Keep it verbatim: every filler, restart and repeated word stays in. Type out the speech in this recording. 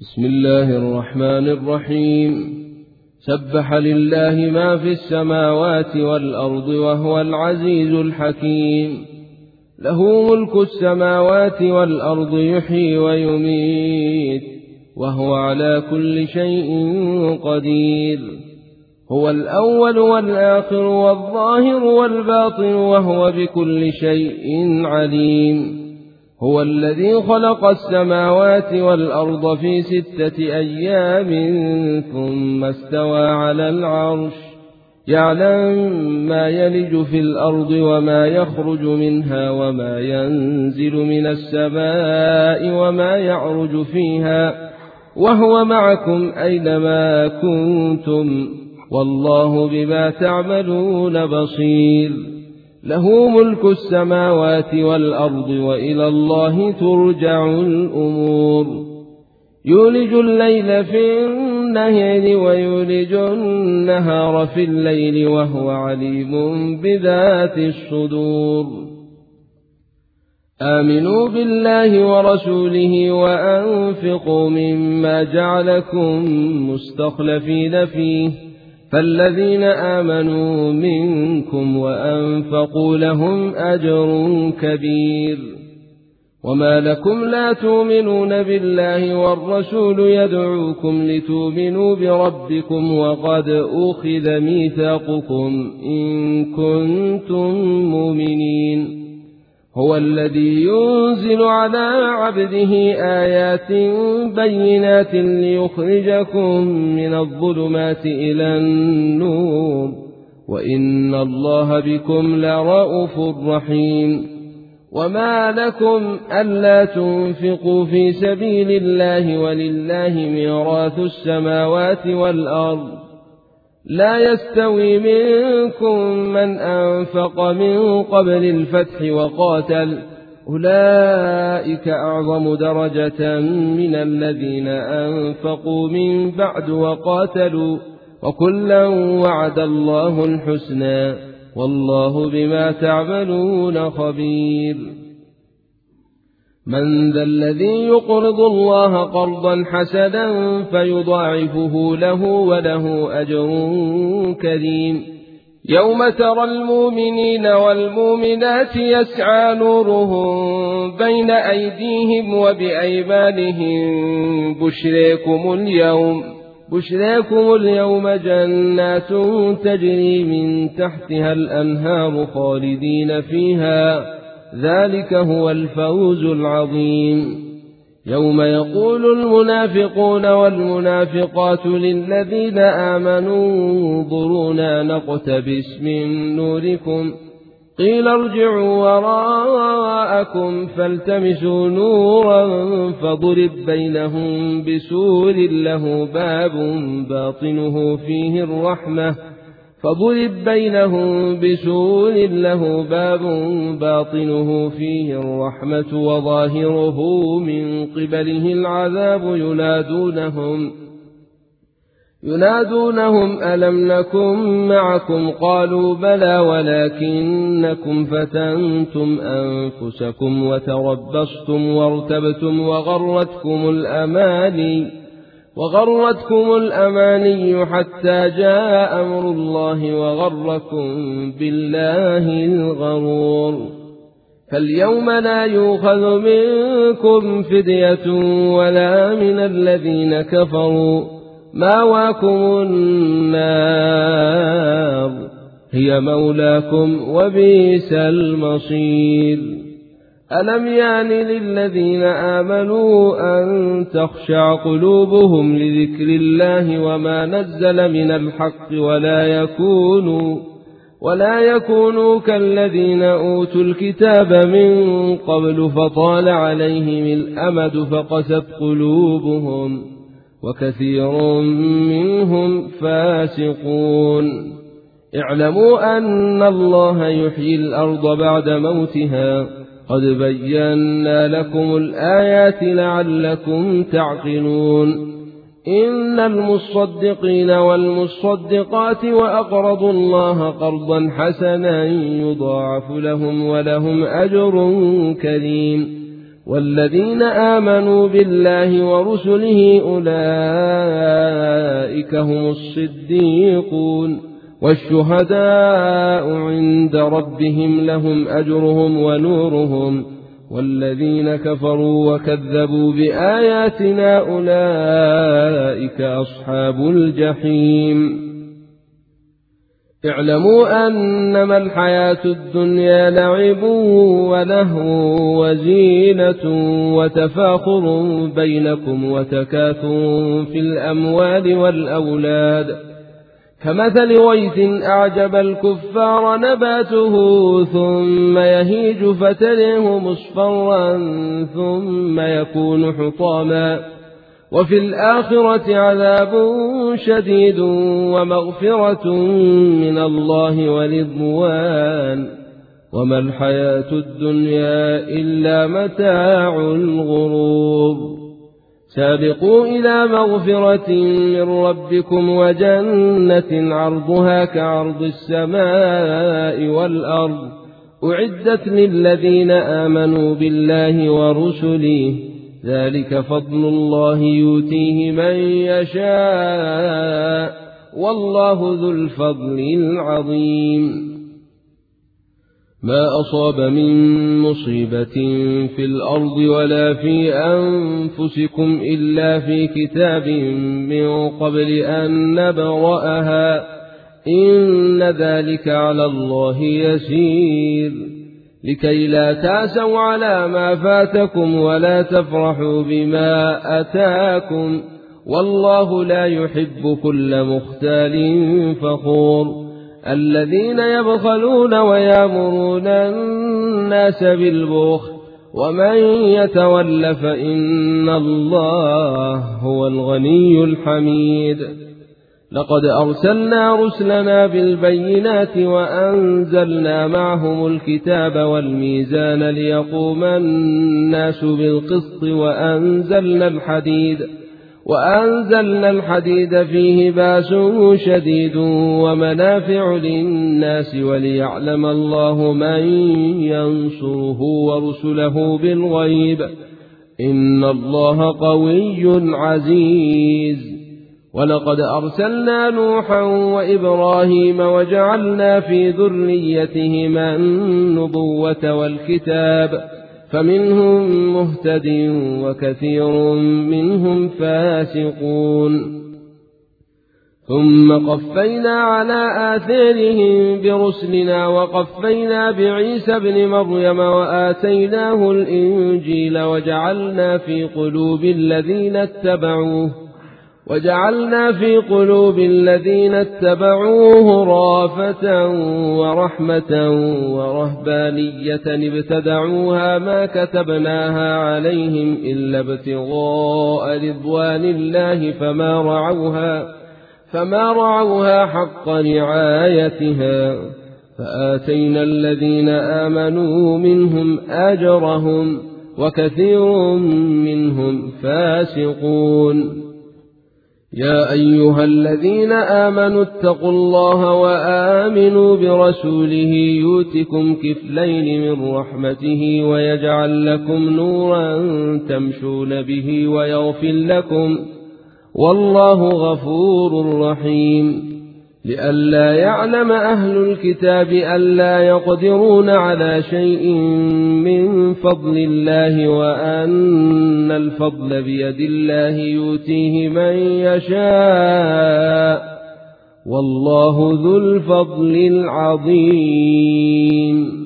بسم الله الرحمن الرحيم. سبح لله ما في السماوات والأرض وهو العزيز الحكيم. له ملك السماوات والأرض يحيي ويميت وهو على كل شيء قدير. هو الأول والآخر والظاهر والباطن وهو بكل شيء عليم. هو الذي خلق السماوات والأرض في ستة أيام ثم استوى على العرش، يعلم ما يلج في الأرض وما يخرج منها وما ينزل من السماء وما يعرج فيها، وهو معكم أينما كنتم والله بما تعملون بصير. له ملك السماوات والأرض وإلى الله ترجع الأمور. يولج الليل في النهار ويولج النهار في الليل وهو عليم بذات الصدور. آمنوا بالله ورسوله وأنفقوا مما جعلكم مستخلفين فيه، فالذين آمنوا منكم وأنفقوا لهم أجر كبير. وما لكم لا تؤمنون بالله والرسول يدعوكم لتؤمنوا بربكم وقد أخذ ميثاقكم إن كنتم مؤمنين. هو الذي ينزل على عبده آيات بينات ليخرجكم من الظلمات إلى النور، وإن الله بكم لرءوف رحيم. وما لكم ألا تنفقوا في سبيل الله ولله ميراث السماوات والأرض، لا يستوي منكم من أنفق من قبل الفتح وقاتل، أولئك أعظم درجة من الذين أنفقوا من بعد وقاتلوا، وكلا وعد الله الحسنى والله بما تعملون خبير. من ذا الذي يقرض الله قرضا حسنا فيضاعفه له وله أجر كريم. يوم ترى المؤمنين والمؤمنات يسعى نورهم بين أيديهم وبأيمانهم بشريكم اليوم بشريكم اليوم جنات تجري من تحتها الأنهار خالدين فيها، ذلك هو الفوز العظيم. يوم يقول المنافقون والمنافقات للذين آمنوا انظرونا نقتبس من نوركم قيل ارجعوا وراءكم فالتمسوا نورا فضرب بينهم بسور له باب باطنه فيه الرحمة فضرب بينهم بسور له باب باطنه فيه الرحمة وظاهره من قبله العذاب ينادونهم ينادونهم ألم نكن معكم قالوا بلى ولكنكم فتنتم أنفسكم وتربصتم وارتبتم وغرتكم الأماني وغرتكم الأماني حتى جاء أمر الله وغركم بالله الغرور. فاليوم لا يؤخذ منكم فدية ولا من الذين كفروا، مأواكم النار هي مولاكم وبئس المصير. ألم يعن للذين آمنوا أن تخشع قلوبهم لذكر الله وما نزل من الحق ولا يكونوا ولا يكونوا كالذين أوتوا الكتاب من قبل فطال عليهم الأمد فقست قلوبهم وكثير منهم فاسقون. اعلموا أن الله يحيي الأرض بعد موتها، قد بينا لكم الآيات لعلكم تعقلون. إن المصدقين والمصدقات وأقرضوا الله قرضا حسنا يضاعف لهم ولهم أجر كريم. والذين آمنوا بالله ورسله أولئك هم الصديقون والشهداء عند ربهم لهم أجرهم ونورهم والذين كفروا وكذبوا بآياتنا أولئك أصحاب الجحيم اعلموا أنما الحياة الدنيا لعب ولهو وزينة وتفاخر بينكم وتكاثر في الأموال والأولاد كمثل غيث أعجب الكفار نباته ثم يهيج فتريه مصفرا ثم يكون حطاما وفي الآخرة عذاب شديد ومغفرة من الله ورضوان وما الحياة الدنيا إلا متاع الغرور سابقوا إلى مغفرة من ربكم وجنة عرضها كعرض السماء والأرض أعدت للذين آمنوا بالله ورسله ذلك فضل الله يؤتيه من يشاء والله ذو الفضل العظيم ما أصاب من مصيبة في الأرض ولا في أنفسكم إلا في كتاب من قبل أن نبرأها إن ذلك على الله يسير لكي لا تأسوا على ما فاتكم ولا تفرحوا بما أتاكم والله لا يحب كل مختال فخور الذين يبخلون ويأمرون الناس بالبخل ومن يتول فإن الله هو الغني الحميد لقد أرسلنا رسلنا بالبينات وأنزلنا معهم الكتاب والميزان ليقوم الناس بالقسط وأنزلنا الحديد وأنزلنا الحديد فيه بأس شديد ومنافع للناس وليعلم الله من ينصره ورسله بالغيب إن الله قوي عزيز ولقد أرسلنا نوحا وإبراهيم وجعلنا في ذريتهما النبوة والكتاب فمنهم مهتد وكثير منهم فاسقون ثم قفينا على آثارهم برسلنا وقفينا بعيسى ابن مريم وآتيناه الإنجيل وجعلنا في قلوب الذين اتبعوه وجعلنا في قلوب الذين اتبعوه رافة ورحمة ورهبانية ابتدعوها ما كتبناها عليهم إلا ابتغاء رضوان الله فما رعوها فما رعوها حق رعايتها فآتينا الذين آمنوا منهم أجرهم وكثير منهم فاسقون يا أيها الذين آمنوا اتقوا الله وآمنوا برسوله يؤتكم كفلين من رحمته ويجعل لكم نورا تمشون به ويغفر لكم والله غفور رحيم لئلا يعلم أهل الكتاب ألا يقدرون على شيء من فضل الله وأن الفضل بيد الله يؤتيه من يشاء والله ذو الفضل العظيم